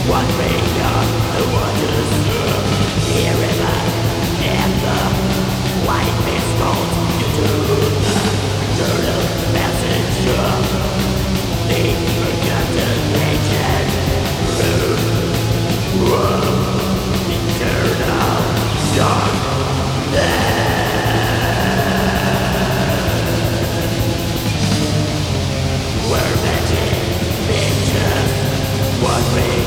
One finger, the waters, the river, and the white mist goes into the eternal passage of the forgotten ancient eternal darkness. We're meant to be just one way.